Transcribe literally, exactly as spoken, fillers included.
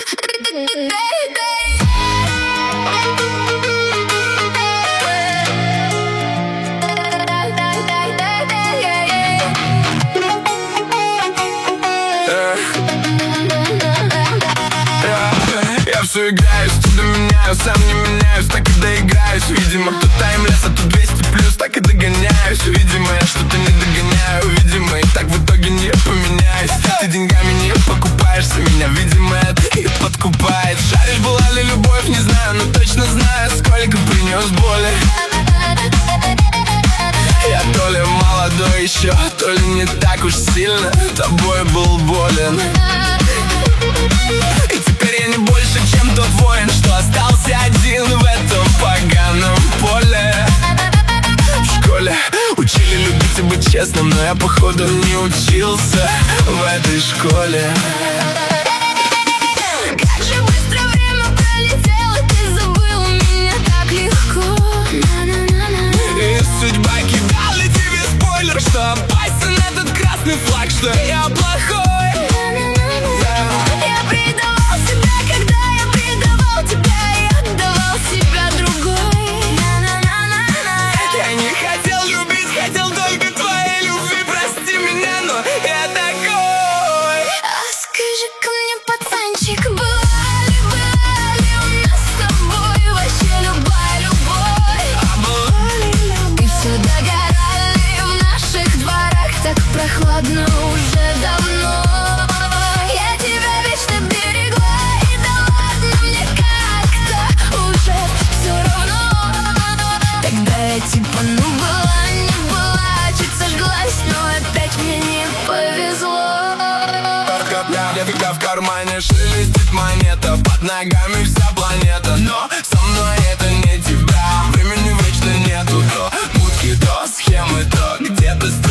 Я все играюсь, чудо меняю, сам не меняюсь, так и доиграюсь. Видимо, тут таймлесс, а тут двести плюс, так и догоняюсь. Видимо, я что-то не догоняю, видимо, и так в итоге не поменяюсь. Ты деньгами не покупаешься, меня, видимо, это и подкупает. Шаришь, была ли любовь, не знаю, но точно знаю, сколько принес боли. Я то ли молодой еще, то ли не так уж сильно тобой был болен. И теперь я не больше, чем тот воин, что остался один в этом поганом поле. В школе учили любить и быть честным, но я походу не учился в этой школе. Как же быстро время пролетело, ты забыл меня так легко. И судьба кидала тебе спойлер, что опасен этот красный флаг, что я плохой. Я предавал себя, когда я предавал тебя, я отдавал себя другой. Я не хотел любить, хотел только твоей любви, прости меня, но я такой. А скажи-ка мне, пацанчик, была ли, была ли у нас с тобой вообще любая любовь? А была ли И все догорали в наших дворах, так прохладно уже давно. Я тебя вечно берегла, и да ладно мне как-то уже все равно. Тогда я типа ну была, не была, чуть сожглась, но опять мне не повезло. Когда в кармане шелестит монета, под ногами вся планета, но со мной это не тебя. Времени вечно нету, то мутки, то схемы, то где-то